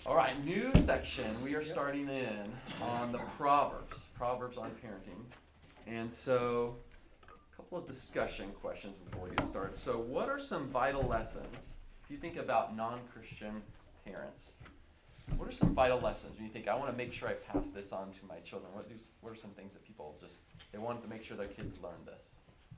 All right, new section. We are starting in on the Proverbs on parenting. And so, a couple of discussion questions before we get started. So, what are some vital lessons, if you think about non-Christian parents, what are some vital lessons when you think, I want to make sure I pass this on to my children? What are some things that people just, they want to make sure their kids learn this?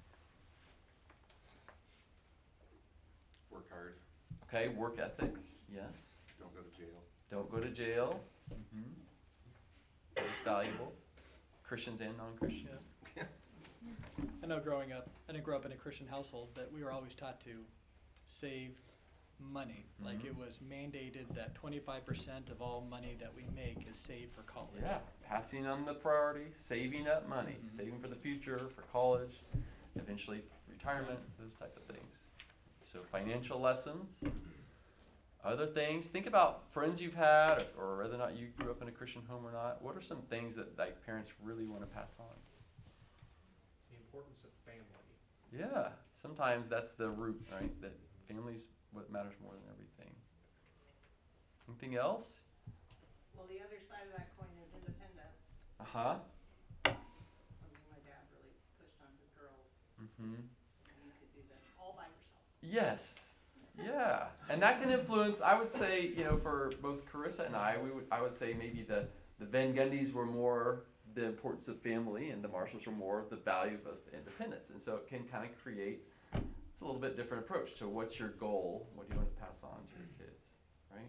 Work hard. Okay, work ethic, yes. Don't go to jail. Don't go to jail. Mm-hmm. That's valuable. Christians and non-Christians. Yeah. I know growing up, I didn't grow up in a Christian household, but we were always taught to save money. Mm-hmm. Like it was mandated that 25% of all money that we make is saved for college. Yeah, passing on the priority, saving up money, saving for the future, for college, eventually retirement, those type of things. So financial lessons. Other things, think about friends you've had, or whether or not you grew up in a Christian home or not. What are some things that like parents really want to pass on? The importance of family. Yeah, sometimes that's the root, right? That family's what matters more than everything. Anything else? Well, the other side of that coin is independence. Uh-huh. Something my dad really pushed on his girls. Mm-hmm. You could do this all by yourself. Yes. Yeah. And that can influence, I would say, for both Carissa and I would say maybe the Van Gundys were more the importance of family and the Marshalls were more the value of independence. And so it can kind of create, it's a little bit different approach to what's your goal, what do you want to pass on to your kids, right?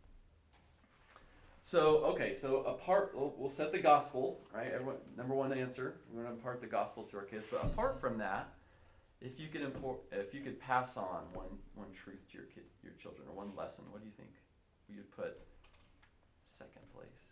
So we'll set the gospel, right? Everyone, number one answer, we want to impart the gospel to our kids. But apart from that, if you could pass on one truth to your children, or one lesson, what do you think we would put second place?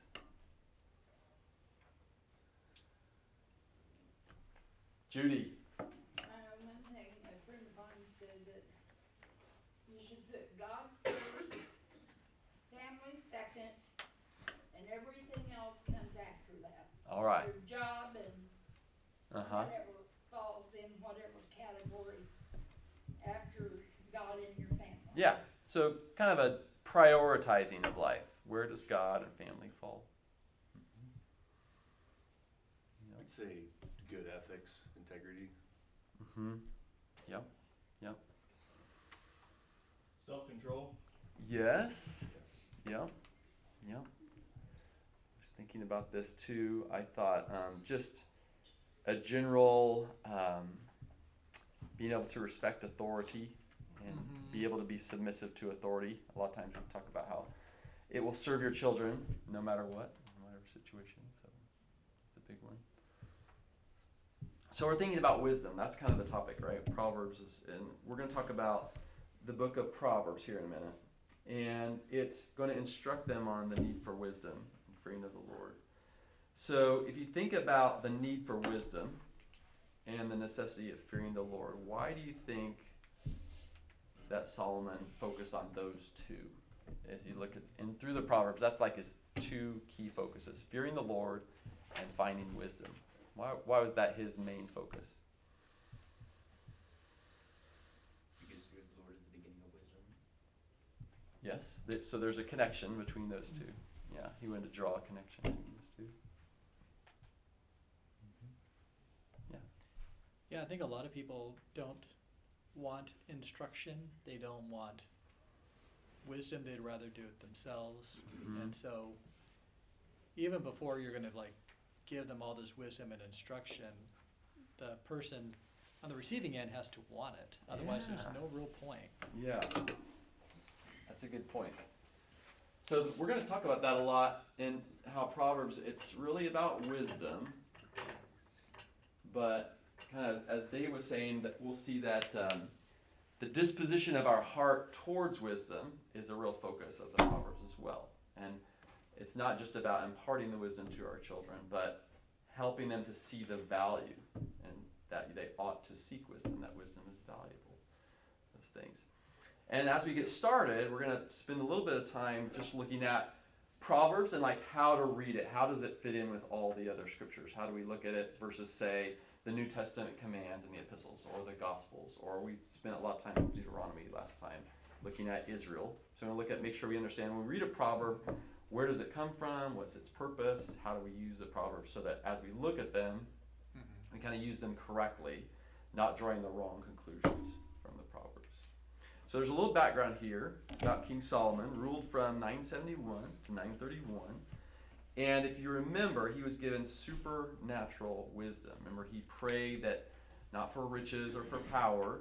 Judy. One thing, a friend of mine said that you should put God first, family second, and everything else comes after that. All right. Your job and whatever falls in whatever categories after God and your family. Yeah. So kind of a prioritizing of life. Where does God and family fall? Mm-hmm. I'd say good ethics, integrity. Mm-hmm. Yep. Self-control. Yes. Yep. I was thinking about this too. I thought just a general being able to respect authority and be able to be submissive to authority. A lot of times we talk about how it will serve your children no matter what, in whatever situation. So it's a big one. So we're thinking about wisdom. That's kind of the topic, right? Proverbs and we're going to talk about the book of Proverbs here in a minute. And it's going to instruct them on the need for wisdom and fearing of the Lord. So if you think about the need for wisdom and the necessity of fearing the Lord, why do you think that Solomon focused on those two? As you look at through the Proverbs, that's like his two key focuses: fearing the Lord and finding wisdom. Why was that his main focus? Because fear of the Lord is the beginning of wisdom. Yes, so there's a connection between those two. Yeah, he wanted to draw a connection between those two. Yeah, I think a lot of people don't want instruction. They don't want wisdom. They'd rather do it themselves. Mm-hmm. And so even before you're going to give them all this wisdom and instruction, the person on the receiving end has to want it. Otherwise, there's no real point. Yeah, that's a good point. So we're going to talk about that a lot in how Proverbs, it's really about wisdom. But kind of, as Dave was saying, that we'll see that the disposition of our heart towards wisdom is a real focus of the Proverbs as well. And it's not just about imparting the wisdom to our children, but helping them to see the value and that they ought to seek wisdom, that wisdom is valuable, those things. And as we get started, we're going to spend a little bit of time just looking at Proverbs and how to read it. How does it fit in with all the other scriptures? How do we look at it versus, say, the New Testament commands and the epistles or the Gospels? Or we spent a lot of time in Deuteronomy last time. looking at Israel. So we're going to make sure we understand when we read a proverb, where does it come from? What's its purpose? How do we use the proverbs so that as we look at them, we kind of use them correctly, not drawing the wrong conclusions from the proverbs. So there's a little background here about King Solomon, ruled from 971 to 931. And if you remember, he was given supernatural wisdom. Remember, he prayed that not for riches or for power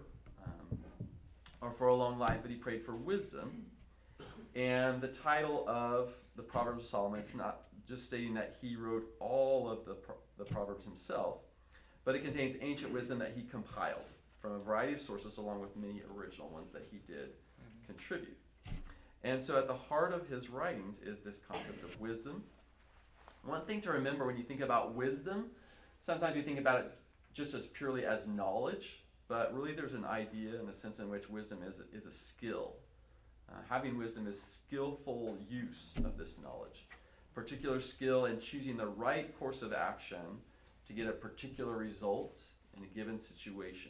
or for a long life, but he prayed for wisdom. And the title of the Proverbs of Solomon, it's not just stating that he wrote all of the Proverbs himself, but it contains ancient wisdom that he compiled from a variety of sources, along with many original ones that he did contribute. And so at the heart of his writings is this concept of wisdom. One thing to remember when you think about wisdom, sometimes you think about it just as purely as knowledge, but really there's an idea and a sense in which wisdom is a skill. Having wisdom is skillful use of this knowledge, particular skill in choosing the right course of action to get a particular result in a given situation.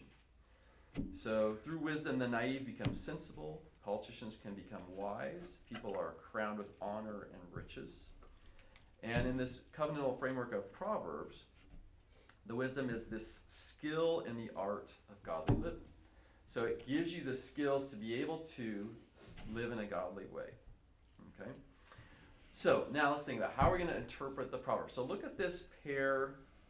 So through wisdom, the naive become sensible, politicians can become wise, people are crowned with honor and riches. And in this covenantal framework of Proverbs, the wisdom is this skill in the art of godly living. So it gives you the skills to be able to live in a godly way. Okay? So now let's think about how we're going to interpret the Proverbs. So look at this pair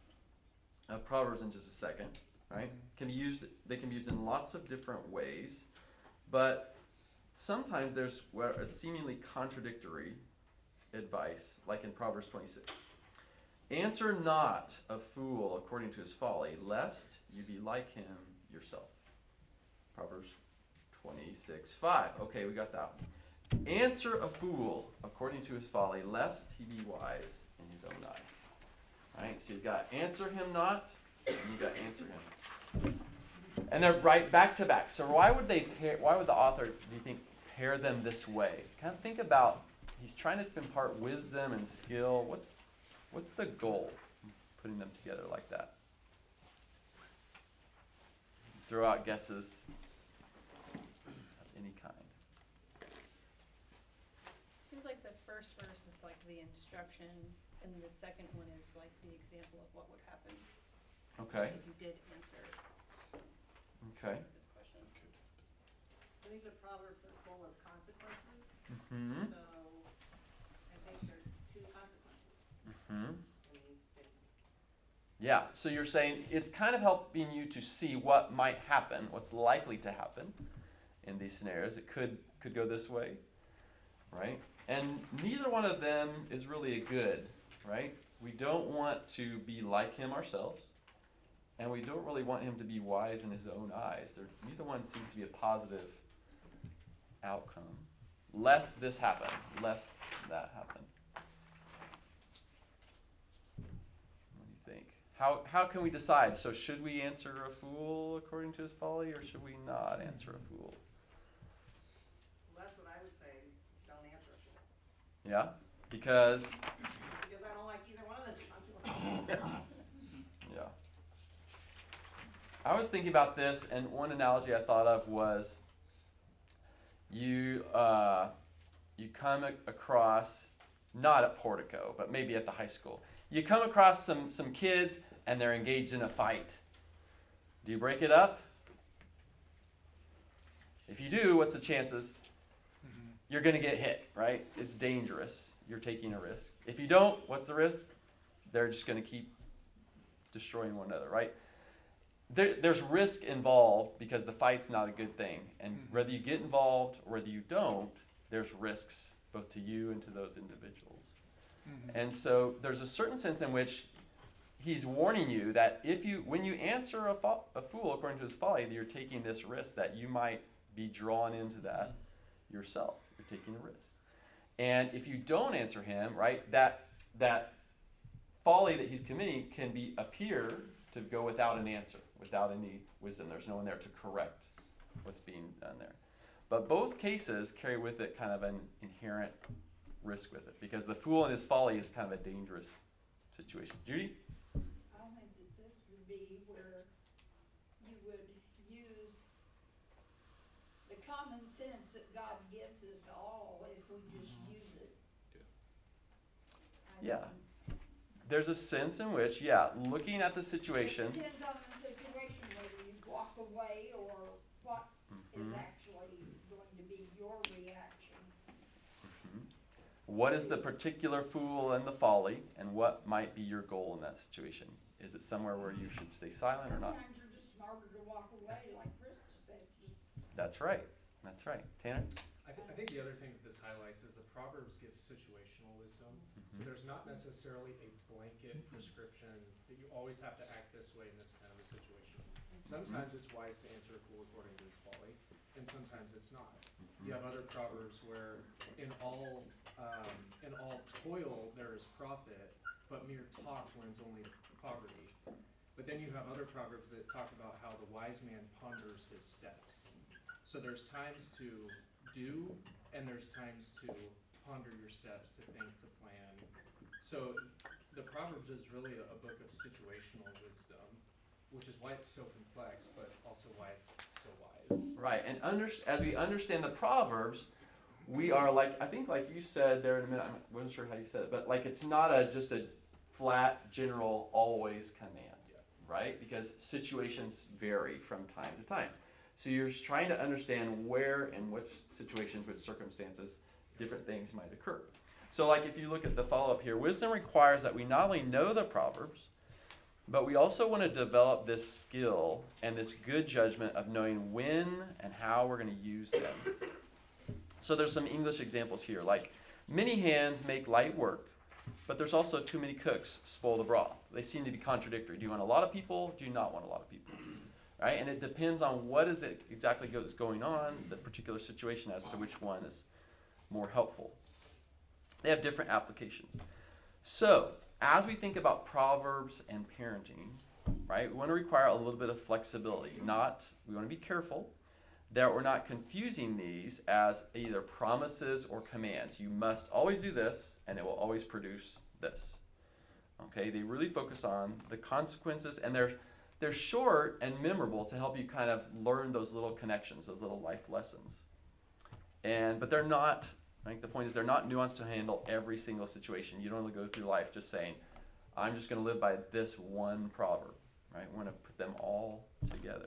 of Proverbs in just a second. Right? They can be used in lots of different ways, but sometimes there's a seemingly contradictory advice, like in Proverbs 26. Answer not a fool according to his folly, lest you be like him yourself. Proverbs 26:5. Okay, we got that one. Answer a fool according to his folly, lest he be wise in his own eyes. All right, so you've got answer him not, and you've got answer him. And they're right back to back. So why would the author, do you think, pair them this way? Kind of think about, he's trying to impart wisdom and skill. What's the goal in putting them together like that? Throw out guesses of any kind. Seems like the first verse is like the instruction, and the second one is like the example of what would happen Okay. if you did answer Okay. this question. I think the Proverbs are full of consequences, Mm-hmm. so I think there's two consequences. Mm-hmm. I mean, Yeah, so you're saying it's kind of helping you to see what might happen, what's likely to happen in these scenarios. It could go this way, right? And neither one of them is really a good, right? We don't want to be like him ourselves, and we don't really want him to be wise in his own eyes. Neither one seems to be a positive outcome. Lest this happen, lest that happen. What do you think? How can we decide? So should we answer a fool according to his folly, or should we not answer a fool? well, that's what I would say, don't answer it. Yeah? Because, Because I don't like either one of those consequences. yeah. I was thinking about this, and one analogy I thought of was you come across, not at Portico, but maybe at the high school. You come across some kids, and they're engaged in a fight. Do you break it up? If you do, what's the chances? You're going to get hit, right? It's dangerous. You're taking a risk. If you don't, what's the risk? They're just going to keep destroying one another, right? There's risk involved because the fight's not a good thing. And whether you get involved or whether you don't, there's risks both to you and to those individuals. And so there's a certain sense in which he's warning you that when you answer a fool according to his folly, that you're taking this risk that you might be drawn into that yourself. You're taking a risk. And if you don't answer him, right, that folly that he's committing can appear to go without an answer, without any wisdom. There's no one there to correct what's being done there. But both cases carry with it kind of an inherent risk with it, because the fool and his folly is kind of a dangerous situation. Judy? I don't think that this would be where you would use the common sense that God gives us all if we just use it. I Yeah. mean, There's a sense in which, yeah, looking at the situation. It depends on the situation, whether you walk away or what is Mhm. actually going to be your reaction. What is the particular fool and the folly, and what might be your goal in that situation? Is it somewhere where you should stay silent or not? Sometimes you're just smarter to walk away, like Krista said. That's right. That's right. Tanner? I think the other thing that this highlights is the Proverbs give situational wisdom. So there's not necessarily a blanket prescription that you always have to act this way in this kind of a situation. Sometimes it's wise to answer a fool according to his folly, and sometimes it's not. You have other Proverbs where in all toil there is profit, but mere talk wins only poverty. But then you have other Proverbs that talk about how the wise man ponders his steps. So there's times to do, and there's times to ponder your steps, to think, to plan. So the Proverbs is really a book of situational wisdom, which is why it's so complex, but also why it's so wise. Right. And as we understand the Proverbs, we are like, I think like you said there in a minute, I wasn't sure how you said it, but like it's not just a flat, general, always command, right? Because situations vary from time to time. So you're just trying to understand where and which situations, which circumstances, different things might occur. So like if you look at the follow-up here, wisdom requires that we not only know the Proverbs, but we also want to develop this skill and this good judgment of knowing when and how we're going to use them. So there's some English examples here, like many hands make light work, but there's also too many cooks spoil the broth. They seem to be contradictory. Do you want a lot of people? Do you not want a lot of people? Right? And it depends on what is it exactly is going on, the particular situation, as to which one is more helpful. They have different applications. So, as we think about Proverbs and parenting, right, we want to require a little bit of flexibility. We want to be careful that we're not confusing these as either promises or commands. You must always do this, and it will always produce this. Okay, they really focus on the consequences, and they're short and memorable to help you kind of learn those little connections, those little life lessons. But they're not, I think the point is they're not nuanced to handle every single situation. You don't want to go through life just saying, I'm just going to live by this one proverb, right? We want to put them all together.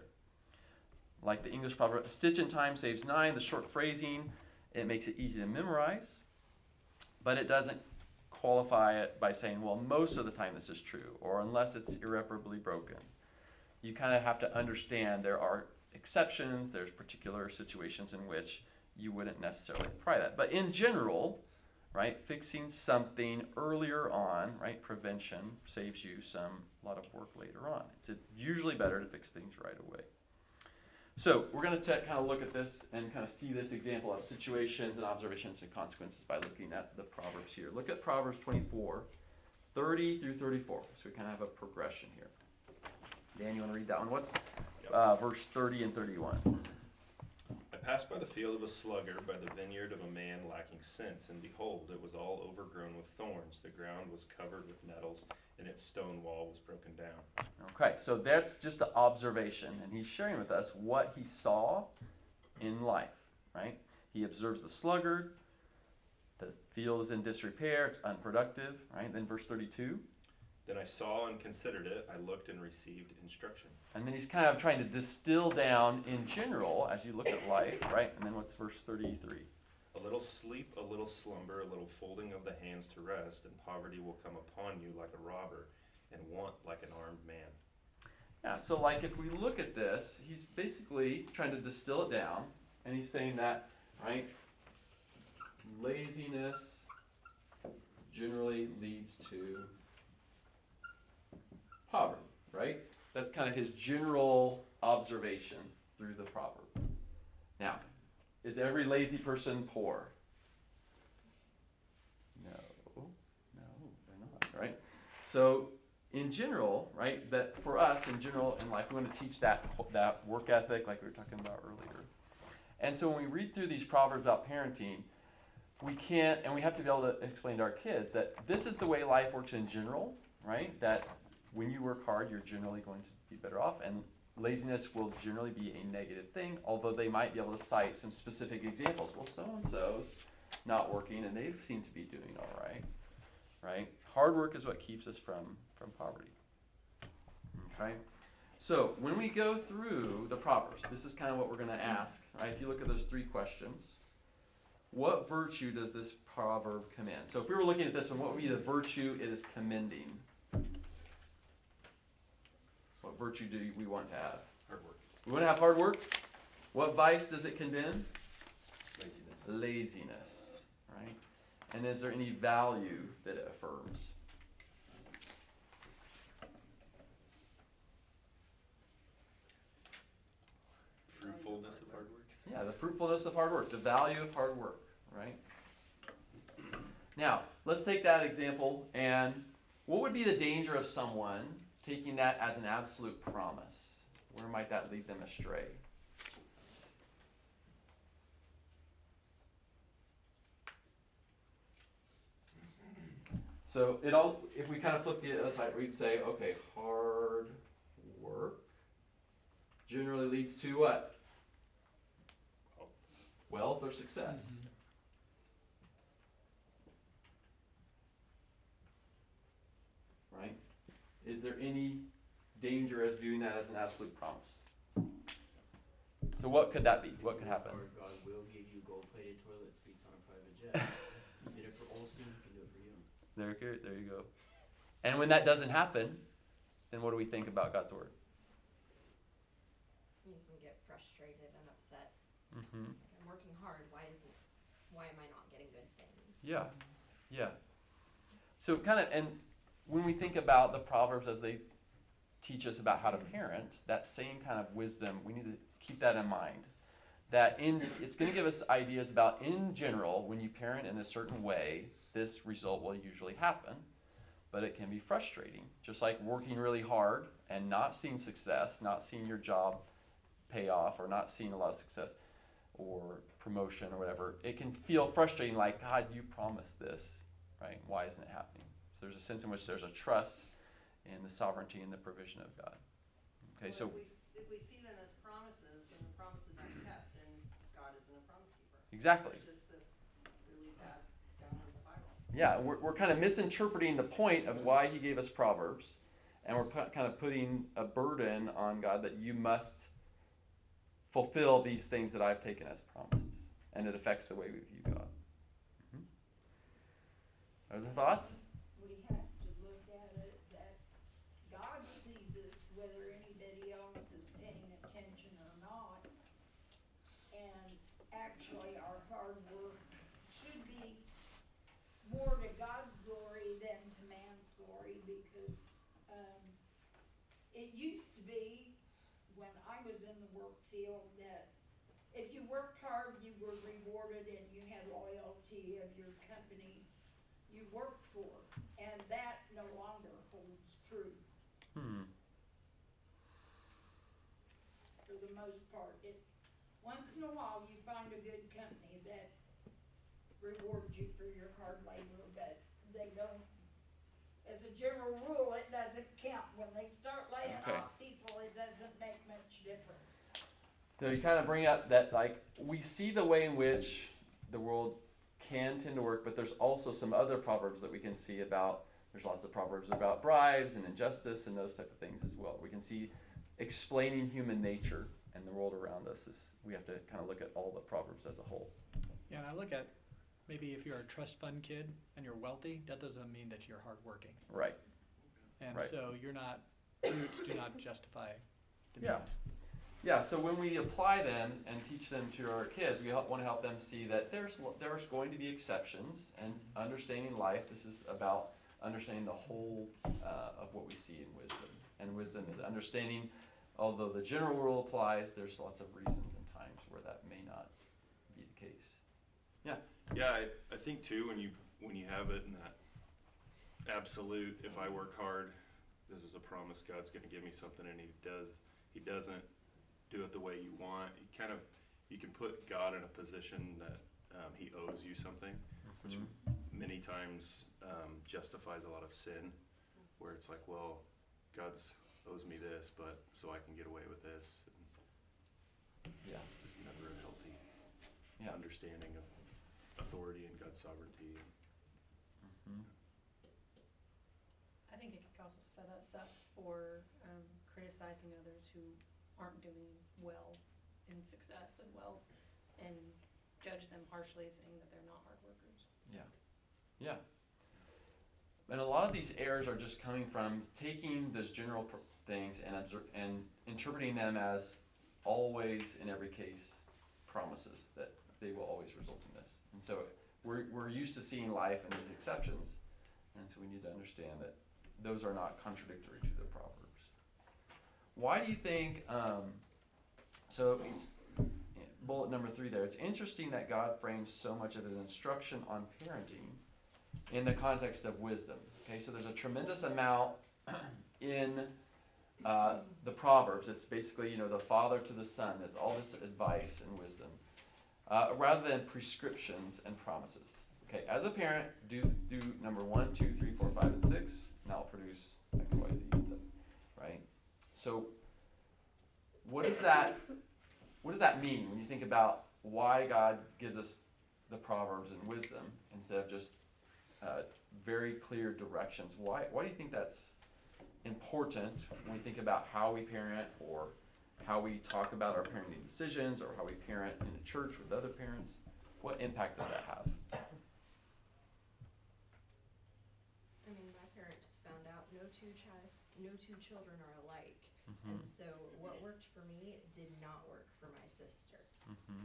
Like the English proverb, a stitch in time saves 9, the short phrasing, it makes it easy to memorize, but it doesn't qualify it by saying, well, most of the time this is true, or unless it's irreparably broken. You kind of have to understand there are exceptions, there's particular situations in which you wouldn't necessarily apply that. But in general, right, fixing something earlier on, right, prevention saves you a lot of work later on. It's usually better to fix things right away. So we're going to kind of look at this and kind of see this example of situations and observations and consequences by looking at the Proverbs here. Look at Proverbs 24, 30 through 34. So we kind of have a progression here. Dan, you want to read that one? What's verse 30 and 31? I passed by the field of a sluggard, by the vineyard of a man lacking sense, and behold, it was all overgrown with thorns. The ground was covered with nettles, and its stone wall was broken down. Okay, so that's just an observation, and he's sharing with us what he saw in life, right? He observes the sluggard, the field is in disrepair, it's unproductive, right? Then verse 32. Then I saw and considered it, I looked and received instruction. And then he's kind of trying to distill down in general as you look at life, right? And then what's verse 33? A little sleep, a little slumber, a little folding of the hands to rest, and poverty will come upon you like a robber, and want like an armed man. Yeah, so like if we look at this, he's basically trying to distill it down, and he's saying that, right, laziness generally leads to poverty, right? That's kind of his general observation through the proverb. Now, is every lazy person poor? No, they're not, right? So, in general, right, that for us, in general, in life, we want to teach that work ethic like we were talking about earlier. And so when we read through these proverbs about parenting, we can't, and we have to be able to explain to our kids that this is the way life works in general, right? That when you work hard, you're generally going to be better off. And laziness will generally be a negative thing, although they might be able to cite some specific examples. Well, so-and-so's not working and they seem to be doing all right, right? Hard work is what keeps us from poverty, okay? So when we go through the Proverbs, this is kind of what we're going to ask, right? If you look at those 3 questions, what virtue does this proverb commend? So if we were looking at this one, what would be the virtue it is commending? What virtue do we want to have? Hard work. We want to have hard work. What vice does it condemn? Laziness. Laziness, right? And is there any value that it affirms? Fruitfulness of hard work. Yeah, the fruitfulness of hard work, the value of hard work, right? Now, let's take that example, and what would be the danger of someone taking that as an absolute promise? Where might that lead them astray? So if we kind of flip the other side, we'd say, okay, hard work generally leads to what? Wealth or success. Right? Is there any danger as viewing that as an absolute promise? So what could that be? What could happen? Or God will give you gold-plated toilet seats on a private jet. You did it for Olsen, you can do it for you. There you go. And when that doesn't happen, then what do we think about God's word? You can get frustrated and upset. Mm-hmm. Like, I'm working hard. Why am I not getting good things? Yeah. So and when we think about the Proverbs as they teach us about how to parent, that same kind of wisdom, we need to keep that in mind. That it's going to give us ideas about, in general, when you parent in a certain way, this result will usually happen, but it can be frustrating. Just like working really hard and not seeing success, not seeing your job pay off, or not seeing a lot of success or promotion or whatever, it can feel frustrating, like, God, you promised this, right? Why isn't it happening? So there's a sense in which there's a trust in the sovereignty and the provision of God. Okay, so If we see them as promises, and the promises aren't kept, then God isn't a promise keeper. exactly. It's just this really bad downward spiral. Yeah, we're kind of misinterpreting the point of why he gave us Proverbs, and we're kind of putting a burden on God that you must fulfill these things that I've taken as promises, and it affects the way we view God. Other thoughts? We have to look at it that God sees us whether anybody else is paying attention or not. And actually, our hard work should be more to God's glory than to man's glory, because it used to be, when I was in the work field, that if you worked hard, you were rewarded and you had loyalty of your company you worked for, and that no longer holds true for the most part. Once in a while you find a good company that rewards you for your hard labor, but they don't, as a general rule, it doesn't count. When they start laying off people, it doesn't make much difference. So you kind of bring up that, like, we see the way in which the world can tend to work, but there's also some other proverbs that we can see about. There's lots of proverbs about bribes and injustice and those type of things as well. We can see explaining human nature and the world around us. We have to kind of look at all the proverbs as a whole. Yeah, and I look at maybe if you're a trust fund kid and you're wealthy, that doesn't mean that you're hardworking. Right. And Right. so fruits do not justify the Yeah. means. Yeah, so when we apply them and teach them to our kids, we want to help them see that there's going to be exceptions, and understanding life. This is about understanding the whole of what we see in wisdom. And wisdom is understanding, although the general rule applies, there's lots of reasons and times where that may not be the case. Yeah. Yeah, I think too, when you have it in that absolute, if I work hard, this is a promise, God's going to give me something, and he doesn't do it the way you want. You can put God in a position that he owes you something, which many times justifies a lot of sin, where it's like, well, God's owes me this, but so I can get away with this. Yeah. Just never a healthy Yeah. understanding of authority and God's sovereignty. Mhm. I think it could also set us up for criticizing others who aren't doing well in success and wealth, and judge them harshly, saying that they're not hard workers. Yeah. Yeah. And a lot of these errors are just coming from taking those general things and interpreting them as always, in every case, promises that they will always result in this. And so we're used to seeing life in these exceptions, and so we need to understand that those are not contradictory to the Proverbs. Why do you think, so it's bullet number 3 there, it's interesting that God frames so much of his instruction on parenting in the context of wisdom. Okay, so there's a tremendous amount in the Proverbs. It's basically, the father to the son. It's all this advice and wisdom, rather than prescriptions and promises. Okay, as a parent, do number 1, 2, 3, 4, 5, and 6, and that'll produce X, Y, Z, right? So, what does that mean when you think about why God gives us the Proverbs and wisdom instead of just very clear directions? Why do you think that's important when we think about how we parent, or how we talk about our parenting decisions, or how we parent in a church with other parents? What impact does that have? I mean, my parents found out no two children are alike. Mm-hmm. And so what worked for me did not work for my sister. Mm-hmm.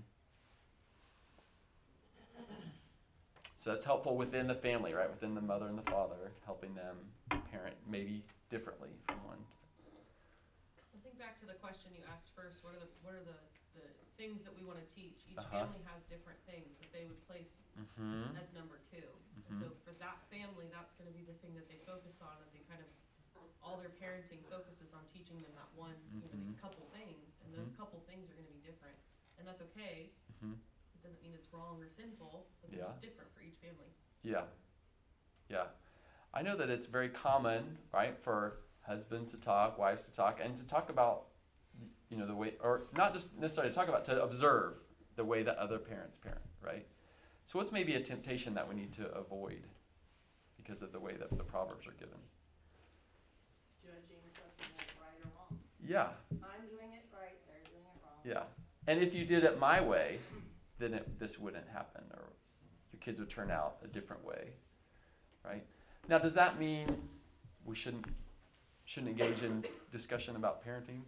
So that's helpful within the family, right? Within the mother and the father, helping them parent maybe differently from one. I think back to the question you asked first, what are the things that we want to teach? Each Uh-huh. family has different things that they would place Mm-hmm. as number 2. Mhm. And so for that family, that's going to be the thing that they focus on, and they kind of, all their parenting focuses on teaching them that one, Mhm. these couple things, and those Mhm. couple things are going to be different. And that's okay. Mm-hmm. It doesn't mean it's wrong or sinful, but they're Yeah. just different for each family. Yeah. Yeah. I know that it's very common, right, for husbands to talk, wives to talk, and to talk about, the way, or not just necessarily to talk about, to observe the way that other parents parent, right? So what's maybe a temptation that we need to avoid because of the way that the Proverbs are given? Judging something that's right or wrong. Yeah. I'm doing it right, they're doing it wrong. Yeah. And if you did it my way, then this wouldn't happen, or your kids would turn out a different way, right? Now, does that mean we shouldn't engage in discussion about parenting?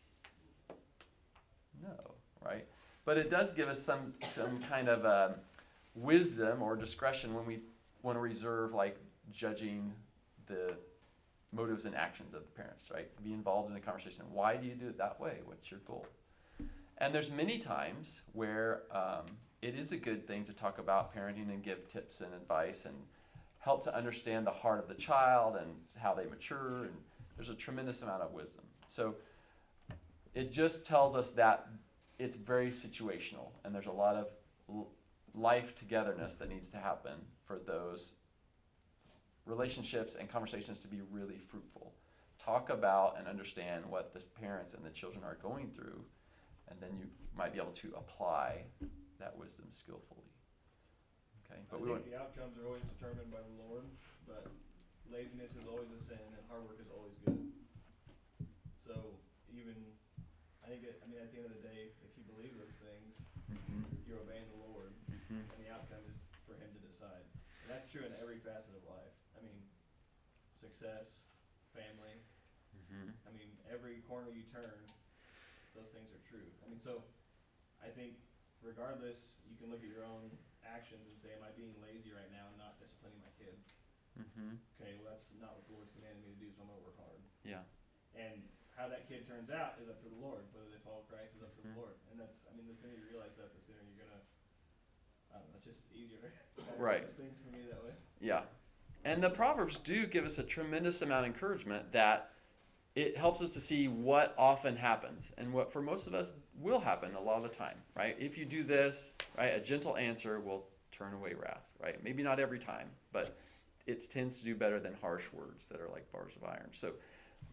No, right? But it does give us some kind of wisdom or discretion when we want to reserve, like, judging the motives and actions of the parents, right? Be involved in a conversation. Why do you do it that way? What's your goal? And there's many times where it is a good thing to talk about parenting and give tips and advice and help to understand the heart of the child and how they mature. And there's a tremendous amount of wisdom. So it just tells us that it's very situational, and there's a lot of life togetherness that needs to happen for those relationships and conversations to be really fruitful. Talk about and understand what the parents and the children are going through, and then you might be able to apply that wisdom skillfully. Okay, but I think the outcomes are always determined by the Lord, but laziness is always a sin, and hard work is always good. So I think at the end of the day, if you believe those things, you're obeying the Lord, and the outcome is for Him to decide. And that's true in every facet of life. I mean, success, family. I mean, every corner you turn, those things are true. I mean, so I think regardless, you can look at your own actions and say, am I being lazy right now and not disciplining my kid? Okay, well, that's not what the Lord's commanded me to do, so I'm going to work hard. Yeah. And how that kid turns out is up to the Lord. Whether they follow Christ is up to the Lord. And the sooner you realize that, the sooner you're going to, it's just easier to Right. things for me that way. Yeah. And the Proverbs do give us a tremendous amount of encouragement that it helps us to see what often happens and what for most of us will happen a lot of the time, right? If you do this, right, a gentle answer will turn away wrath, right? Maybe not every time, but it tends to do better than harsh words that are like bars of iron. So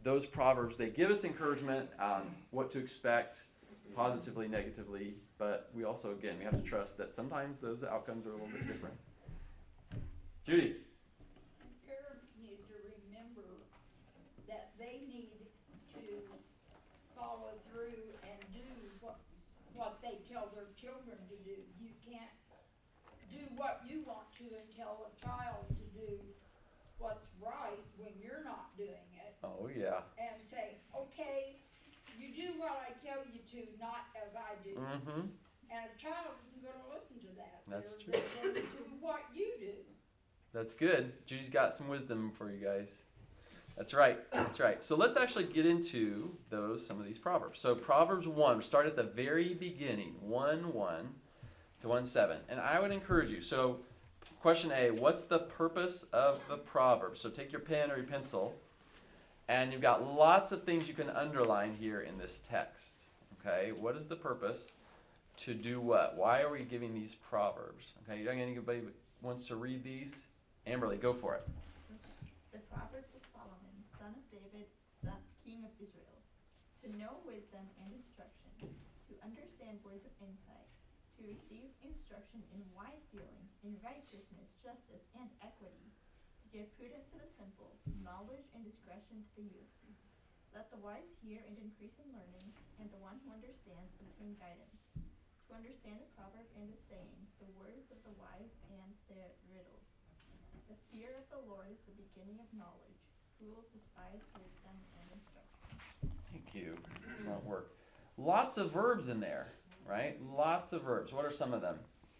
those proverbs, they give us encouragement on what to expect, positively, negatively, but we also, again, we have to trust that sometimes those outcomes are a little bit different. Judy. Parents need to remember that they need to follow through and do what they tell their children to do. You can't do what you want to and tell a child to do what's right when you're not doing it. Oh, yeah. And say, okay, you do what I tell you to, not as I do. Mm-hmm. And a child isn't going to listen to that. That's They're true. going to do what you do. That's good. Judy's got some wisdom for you guys. That's right. That's right. So let's actually get into some of these proverbs. So Proverbs 1, we start at the very beginning, 1:1 to 1:7. And I would encourage you. So question A, what's the purpose of the proverb? So take your pen or your pencil, and you've got lots of things you can underline here in this text. Okay, what is the purpose? To do what? Why are we giving these proverbs? Okay, anybody wants to read these? Amberly, go for it. The Proverbs of Solomon, son of David, king of Israel. To know wisdom and instruction, to understand words of insight, to receive instruction in wise dealing, in righteousness, justice, and equity, to give prudence to the simple, knowledge and discretion to the youth. Let the wise hear and increase in learning, and the one who understands obtain guidance. To understand a proverb and a saying, the words of the wise and their riddles. The fear of the Lord is the beginning of knowledge. Fools despise wisdom and instruction. Thank you. Excellent work. Lots of verbs in there, right? Lots of verbs. What are some of them?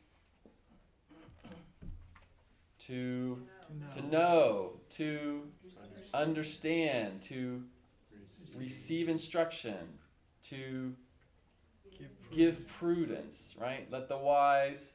To know, to understand, to receive instruction, to give prudence, right? Let the wise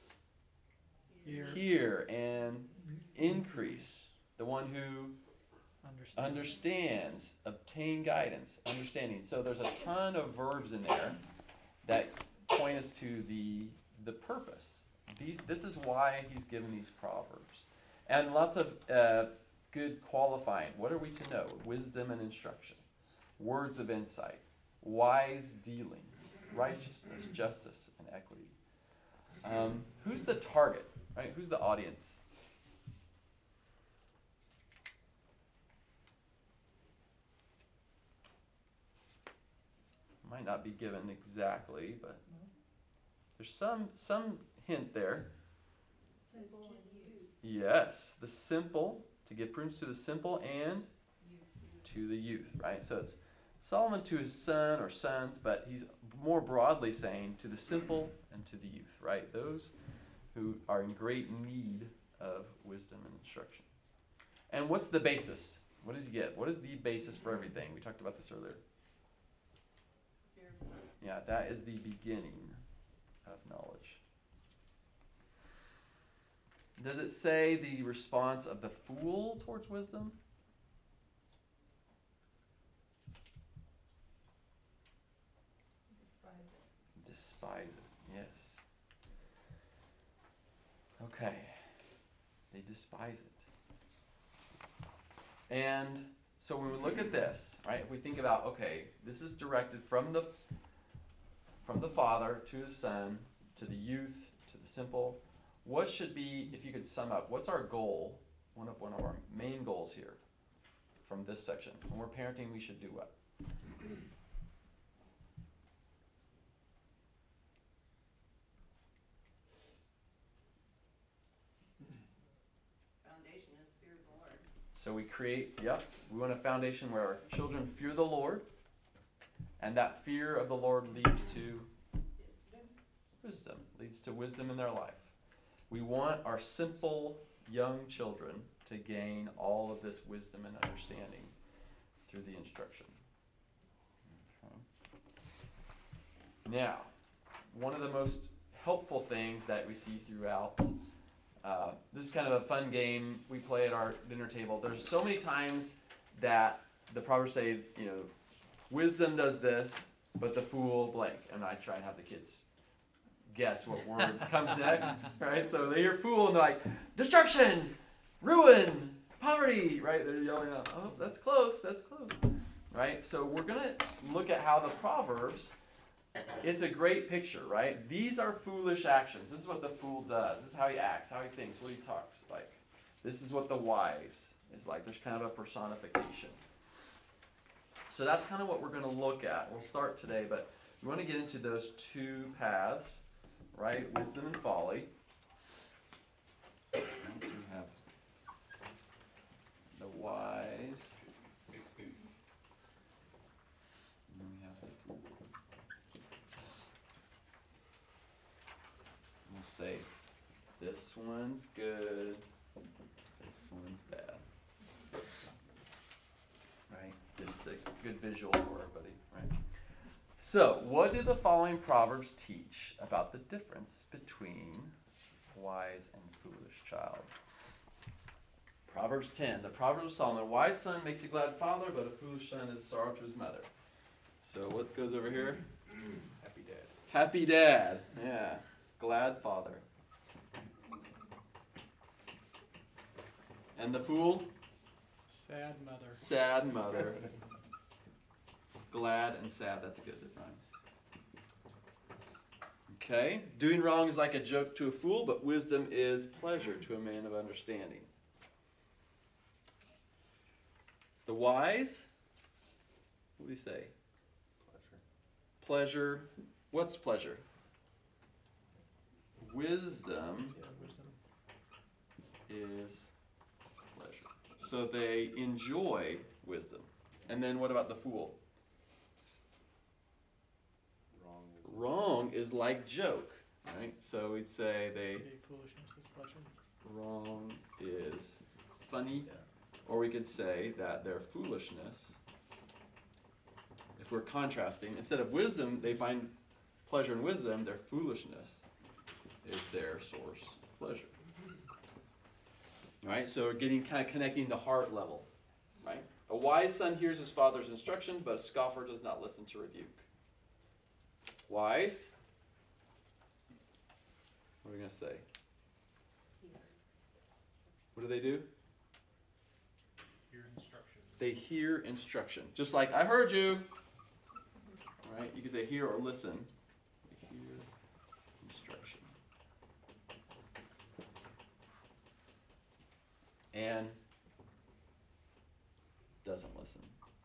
hear and increase. The one who understands, obtain guidance, understanding. So there's a ton of verbs in there that point us to the purpose. This is why he's given these proverbs. And lots of good qualifying. What are we to know? Wisdom and instruction. Words of insight. Wise dealing. Righteousness, justice, and equity. Who's the target? Right? Who's the audience? Might not be given exactly, but there's some hint there. Simple and Yes, the simple, to give prudence to the simple and to the youth, right? So it's Solomon to his son or sons, but he's more broadly saying to the simple and to the youth, right? Those who are in great need of wisdom and instruction. And what's the basis? What does he give? What is the basis for everything? We talked about this earlier. Yeah, that is the beginning of knowledge. Does it say the response of the fool towards wisdom? Despise it, yes. Okay. They despise it. And so when we look at this, right, if we think about, okay, this is directed from the father to his son, to the youth, to the simple. What should be, if you could sum up, what's our goal, one of our main goals here from this section? When we're parenting, we should do what? foundation is fear of the Lord. So we want a foundation where our children fear the Lord, and that fear of the Lord leads to wisdom, leads to wisdom in their life. We want our simple young children to gain all of this wisdom and understanding through the instruction. Okay. Now, one of the most helpful things that we see throughout, this is kind of a fun game we play at our dinner table. There's so many times that the Proverbs say, wisdom does this, but the fool blank. And I try and have the kids guess what word comes next, right? So they hear fool and they're like, destruction, ruin, poverty, right? They're yelling out, oh, that's close, right? So we're going to look at how the Proverbs, it's a great picture, right? These are foolish actions. This is what the fool does. This is how he acts, how he thinks, what he talks like. This is what the wise is like. There's kind of a personification. So that's kind of what we're going to look at. We'll start today, but we want to get into those two paths, right? Wisdom and folly. And so we have the wise, and then we have the fool. We'll say, this one's good, this one's bad. Right? Just a good visual for everybody, right? So, what do the following Proverbs teach about the difference between a wise and foolish child? Proverbs 10, the Proverbs of Solomon. A wise son makes a glad father, but a foolish son is sorrow to his mother. So, what goes over here? Happy dad. Happy dad. Yeah. Glad father. And the fool? Sad mother. Sad mother. Glad and sad. That's good. That rhymes. Okay. Doing wrong is like a joke to a fool, but wisdom is pleasure to a man of understanding. The wise? What do we say? Pleasure. What's pleasure? Wisdom is pleasure. So they enjoy wisdom. And then what about the fool? Wrong is like joke, right? So we'd say Foolishness is pleasure. wrong is funny, or we could say that their foolishness, if we're contrasting, instead of wisdom, they find pleasure in wisdom, their foolishness is their source of pleasure. All right, so we're getting kind of connecting to heart level, right? A wise son hears his father's instruction, but a scoffer does not listen to rebuke. Wise? What are we going to say? What do they do? Hear instruction. They hear instruction. Just like, I heard you. All right, you can say hear or listen. They hear instruction. And doesn't listen.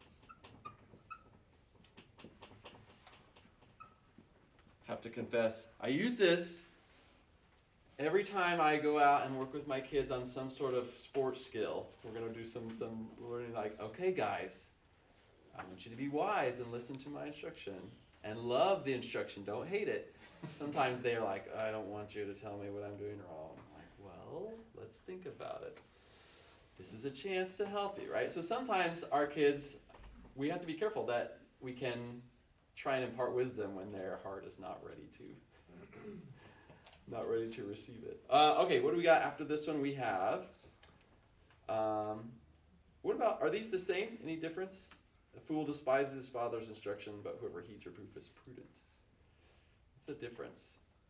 Have to confess, I use this every time I go out and work with my kids on some sort of sports skill. We're going to do we're going to like, okay guys, I want you to be wise and listen to my instruction and love the instruction, don't hate it. Sometimes they're like, I don't want you to tell me what I'm doing wrong. I'm like, well, let's think about it. This is a chance to help you, right? So sometimes our kids, we have to be careful that we can try and impart wisdom when their heart is not ready to receive it. Okay, what do we got after this one? We have, what about, are these the same? Any difference? A fool despises his father's instruction, but whoever heeds reproof is prudent. What's the difference?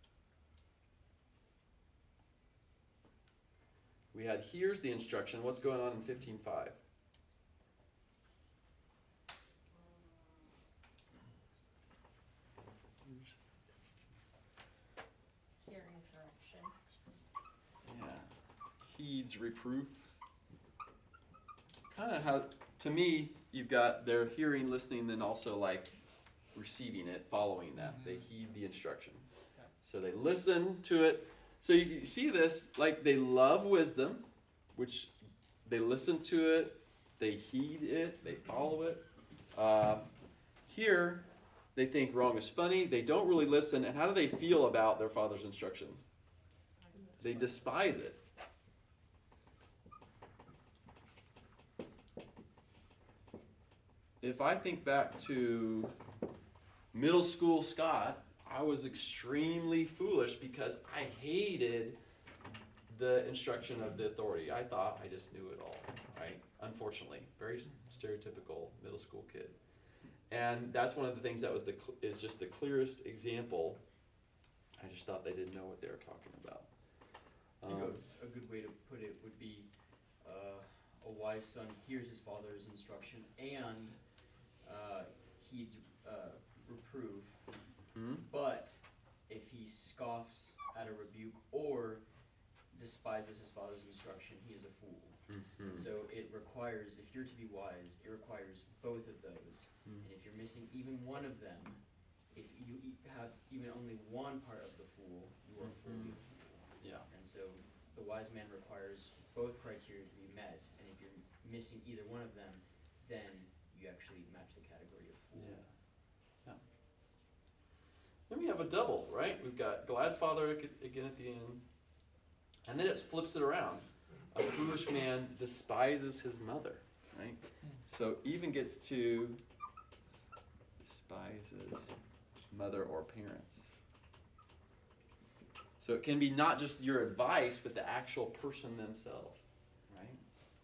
We had here's the instruction. What's going on in 15:5? Hearing correction. Yeah. Heeds reproof. Kind of how, to me, you've got their hearing, listening, then also like receiving it, following that. They heed the instruction. So they listen to it. So you see this, like they love wisdom, which they listen to it, they heed it, they follow it. Here, they think wrong is funny, they don't really listen, and how do they feel about their father's instructions? They despise it. If I think back to middle school Scott, I was extremely foolish because I hated the instruction of the authority. I thought I just knew it all, right? Unfortunately, very stereotypical middle school kid. And that's one of the things that is just the clearest example. I just thought they didn't know what they were talking about. I think a good way to put it would be, a wise son hears his father's instruction and heeds reproof. But if he scoffs at a rebuke or despises his father's instruction, he is a fool. And so it requires, if you're to be wise, it requires both of those. And if you're missing even one of them, if you have even only one part of the fool, you are fully a fool. Yeah. And so the wise man requires both criteria to be met, and if you're missing either one of them, then you actually match the category of fool. Yeah. Then we have a double, right? We've got glad father again at the end. And then it flips it around. A foolish man despises his mother, right? So even gets to despises mother or parents. So it can be not just your advice, but the actual person themselves, right?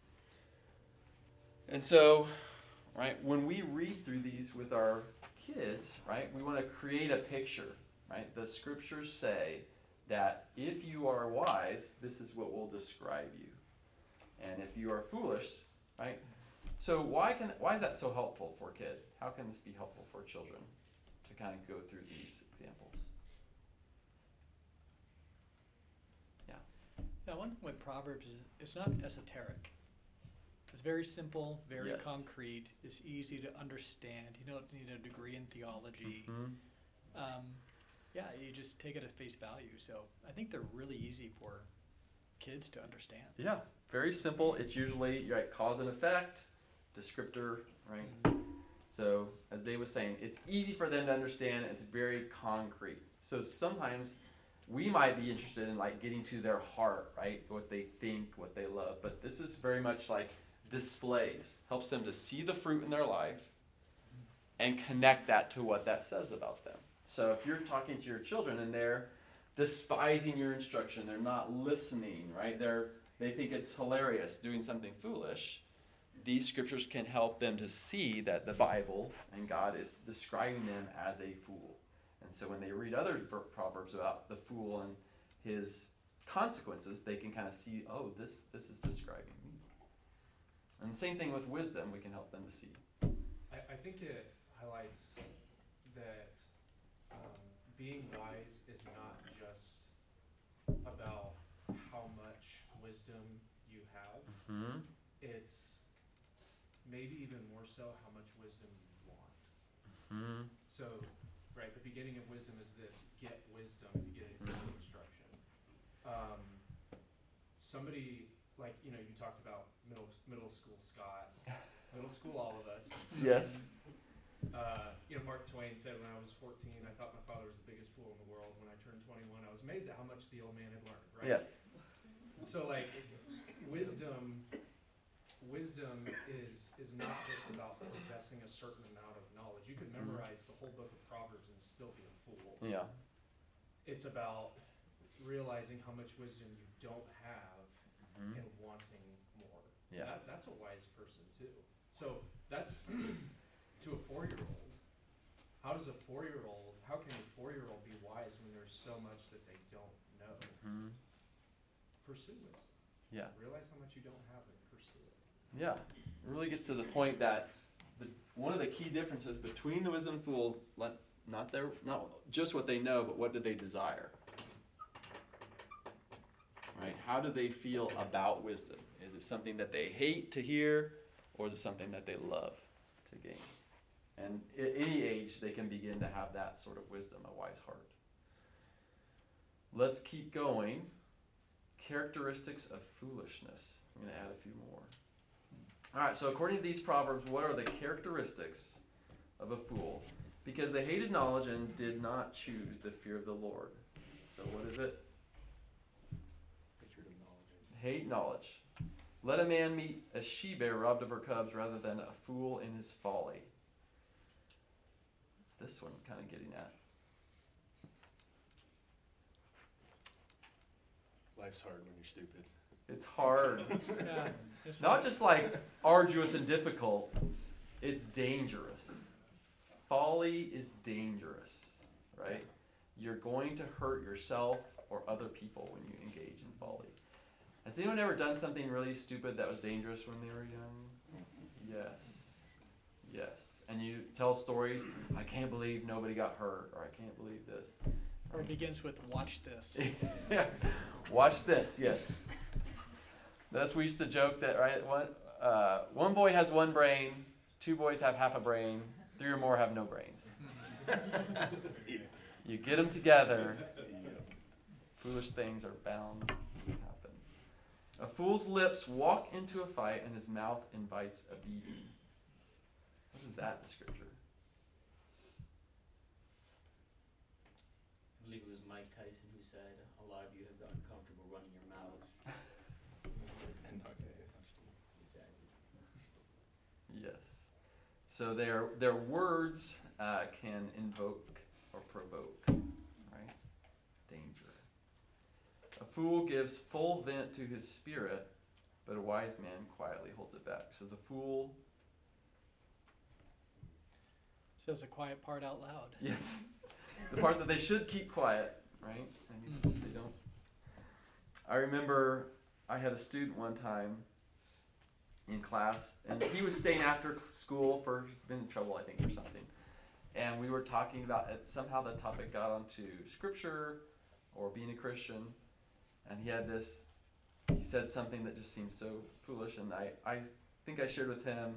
And so, right, when we read through these with our kids, right, we want to create a picture, right? The scriptures say that if you are wise, this is what will describe you. And if you are foolish, right? So why is that so helpful for a kid? How can this be helpful for children to kind of go through these examples? Yeah, one thing with Proverbs is it's not esoteric. It's very simple, very concrete. It's easy to understand. You don't need a degree in theology. You just take it at face value. So I think they're really easy for kids to understand. Yeah, very simple. It's usually cause and effect, descriptor, right? So as Dave was saying, it's easy for them to understand. It's very concrete. So sometimes we might be interested in getting to their heart, right? What they think, what they love. But this is very much like displays. Helps them to see the fruit in their life and connect that to what that says about them. So if you're talking to your children and they're despising your instruction, they're not listening, right? They think it's hilarious doing something foolish. These scriptures can help them to see that the Bible and God is describing them as a fool. And so when they read other proverbs about the fool and his consequences, they can kind of see, oh, this is describing me. And the same thing with wisdom, we can help them to see. I think it highlights that being wise is not just about how much wisdom you have. It's maybe even more so how much wisdom you want. So, right, the beginning of wisdom is this: get wisdom to get instruction. Somebody you talked about middle school Scott, middle school all of us. Yes. Mark Twain said, when I was 14, I thought my father was the biggest fool in the world. When I turned 21, I was amazed at how much the old man had learned, right? Yes. So wisdom is not just about possessing a certain amount of knowledge. You could memorize the whole book of Proverbs and still be a fool. Yeah. It's about realizing how much wisdom you don't have and wanting more. Yeah. That's a wise person too. So that's to a 4-year-old. How can a 4-year-old be wise when there's so much that they don't know? Pursue wisdom. Yeah. Realize how much you don't have and pursue it. Yeah. It really gets to the point that one of the key differences between the wisdom fools, not just what they know, but what do they desire? Right? How do they feel about wisdom? Is it something that they hate to hear, or is it something that they love to gain? And at any age, they can begin to have that sort of wisdom, a wise heart. Let's keep going. Characteristics of foolishness. I'm going to add a few more. All right, so according to these proverbs, what are the characteristics of a fool? Because they hated knowledge and did not choose the fear of the Lord. So what is it? Hate knowledge. Let a man meet a she-bear robbed of her cubs rather than a fool in his folly. What's this one kind of getting at? Life's hard when you're stupid. It's hard. It's Not just arduous and difficult. It's dangerous. Folly is dangerous, right? You're going to hurt yourself or other people when you engage in folly. Has anyone ever done something really stupid that was dangerous when they were young? Yes. Yes. And you tell stories, I can't believe nobody got hurt, or I can't believe this. Or it begins with watch this. Yeah. Watch this, yes. We used to joke that, right? One boy has one brain, 2 boys have half a brain, 3 or more have no brains. You get them together, foolish things are bound to happen. A fool's lips walk into a fight, and his mouth invites a beating. What is that descriptor? I believe it was Mike Tyson who said, a lot of you have gotten comfortable running your mouth. Exactly. Yes. So their words can invoke or provoke, right? Danger. A fool gives full vent to his spirit, but a wise man quietly holds it back. So the fool Says a quiet part out loud. Yes. The part that they should keep quiet, right? And they don't. I remember I had a student one time in class, and he was staying after school for been in trouble, I think, or something. And we were talking about it. Somehow the topic got onto scripture or being a Christian, and he said something that just seemed so foolish, and I think I shared with him,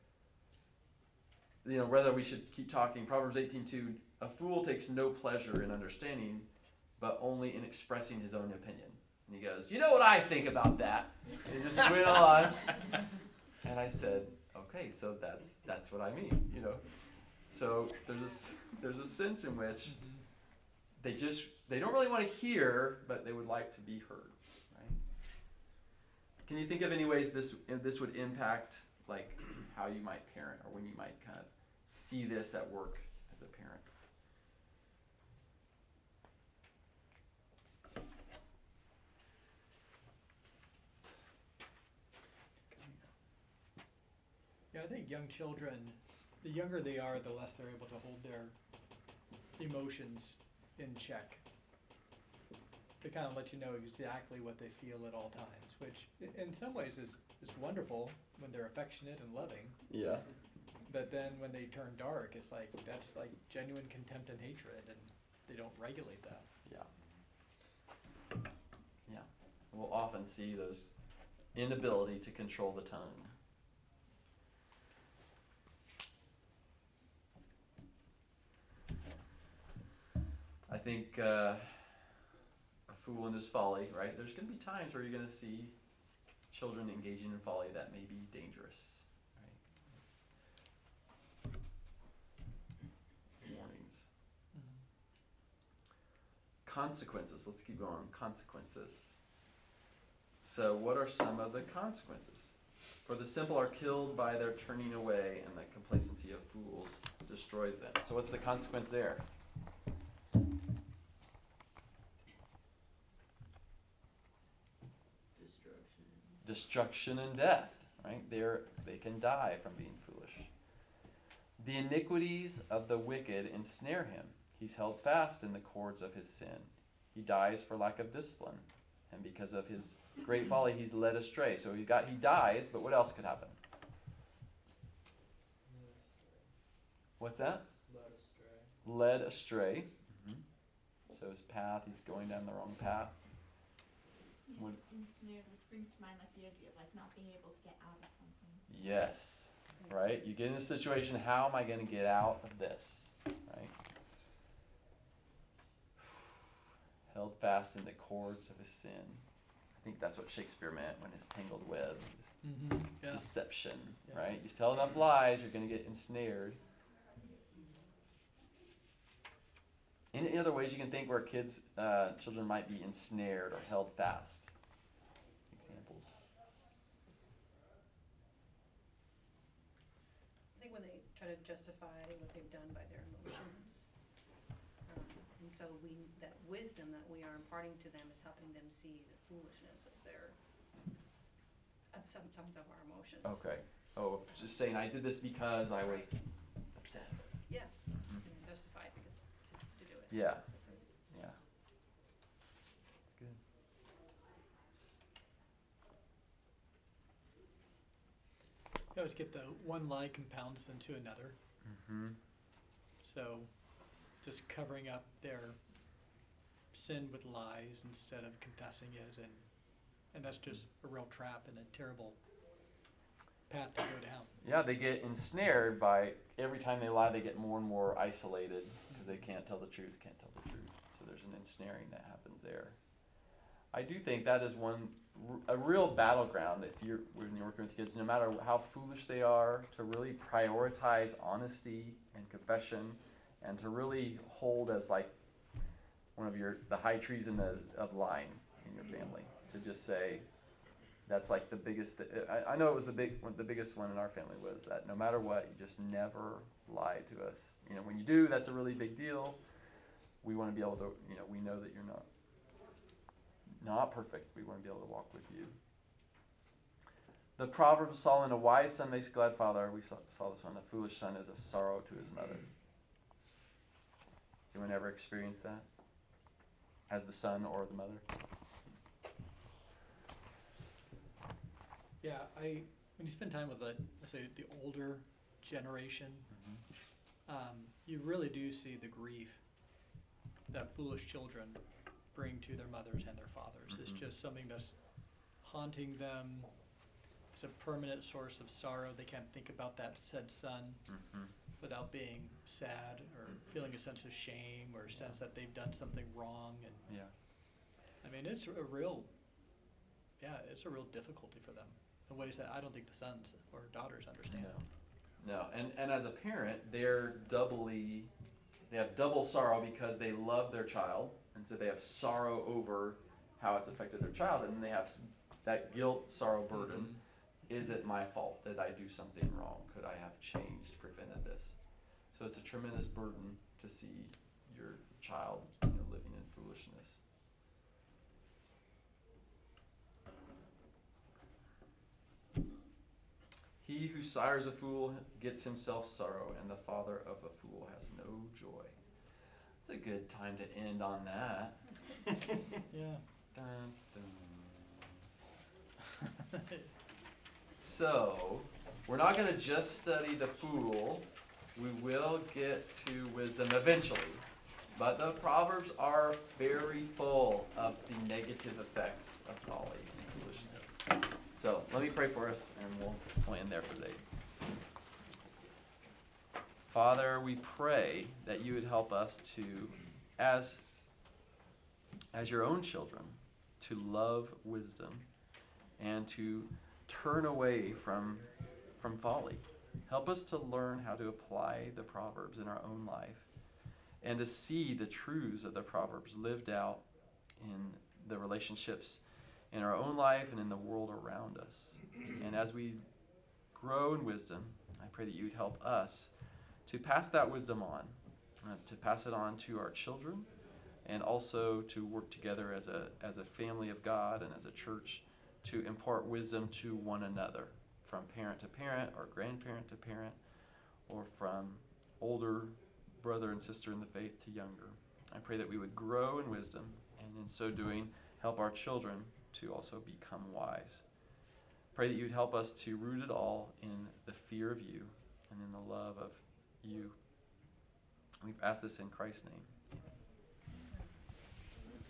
whether we should keep talking. Proverbs 18:2, a fool takes no pleasure in understanding, but only in expressing his own opinion. And he goes, you know what I think about that? And he just went on. And I said, okay, so that's what I mean, So there's a sense in which they don't really want to hear, but they would like to be heard, right? Can you think of any ways this would impact, like, how you might parent, or when you might kind of see this at work as a parent? Yeah, I think young children, the younger they are, the less they're able to hold their emotions in check. They kind of let you know exactly what they feel at all times, which in some ways is wonderful when they're affectionate and loving. Yeah. But then when they turn dark, that's like genuine contempt and hatred, and they don't regulate that. Yeah. Yeah. We'll often see those inability to control the tongue. I think a fool in his folly, right? There's going to be times where you're going to see children engaging in folly that may be dangerous, right? Warnings. Consequences. Let's keep going. Consequences. So what are some of the consequences? For the simple are killed by their turning away, and the complacency of fools destroys them. So what's the consequence there? Destruction and death, right? They can die from being foolish. The iniquities of the wicked ensnare him. He's held fast in the cords of his sin. He dies for lack of discipline. And because of his great folly, he's led astray. So he dies, but what else could happen? What's that? Led astray. Mm-hmm. So his path, he's going down the wrong path. He's ensnared, which brings to mind the idea of not being able to get out of something. Yes, right? You get in a situation, how am I going to get out of this, right? Held fast in the cords of his sin. I think that's what Shakespeare meant when his tangled web. Yeah. Deception, right? You tell enough lies, you're going to get ensnared. Any other ways you can think where children might be ensnared or held fast? Examples. I think when they try to justify what they've done by their emotions. And so that wisdom that we are imparting to them is helping them see the foolishness of sometimes of our emotions. Okay. Oh, just saying I did this because I was upset. Yeah, and justified because to do it. Yeah. So, Yeah. That's good. I always get the one lie compounds into another. Mm-hmm. So just covering up their sin with lies instead of confessing it, and that's just a real trap and a terrible path to go down. Yeah, they get ensnared by every time they lie, they get more and more isolated because they can't tell the truth. So there's an ensnaring that happens there. I do think that is a real battleground when you're working with kids, no matter how foolish they are, to really prioritize honesty and confession, and to really hold as like one of the high treason of lying in your family. To just say, that's like the biggest. I know it was the biggest one in our family was that no matter what, you just never lie to us. When you do, that's a really big deal. We want to be able to, we know that you're not perfect. We want to be able to walk with you. The Proverbs of Solomon: a wise son makes a glad father. We saw this one. A foolish son is a sorrow to his mother. Has anyone ever experienced that? As the son or the mother? Yeah, when you spend time with, let's say, the older generation, you really do see the grief that foolish children bring to their mothers and their fathers. It's just something that's haunting them. It's a permanent source of sorrow. They can't think about that said son without being sad or feeling a sense of shame or a sense that they've done something wrong. And I mean, it's a real difficulty for them in ways that I don't think the sons or daughters understand. No, and as a parent, they have double sorrow because they love their child, and so they have sorrow over how it's affected their child, and then they have that guilt, sorrow, burden. Is it my fault? Did I do something wrong? Could I have changed, prevented this? So it's a tremendous burden to see your child living in foolishness. He who sires a fool gets himself sorrow, and the father of a fool has no joy. It's a good time to end on that. Yeah. Dun, dun. So, we're not going to just study the fool. We will get to wisdom eventually. But the Proverbs are very full of the negative effects of folly and foolishness. So, let me pray for us, and we'll end there for today. Father, we pray that you would help us to, as your own children, to love wisdom and to turn away from folly. Help us to learn how to apply the Proverbs in our own life and to see the truths of the Proverbs lived out in the relationships in our own life and in the world around us. And as we grow in wisdom, I pray that you would help us to pass that wisdom on, to pass it on to our children, and also to work together as a family of God and as a church to impart wisdom to one another, from parent to parent or grandparent to parent, or from older brother and sister in the faith to younger. I pray that we would grow in wisdom, and in so doing, help our children to also become wise. Pray that you would help us to root it all in the fear of you and in the love of you. We ask this in Christ's name.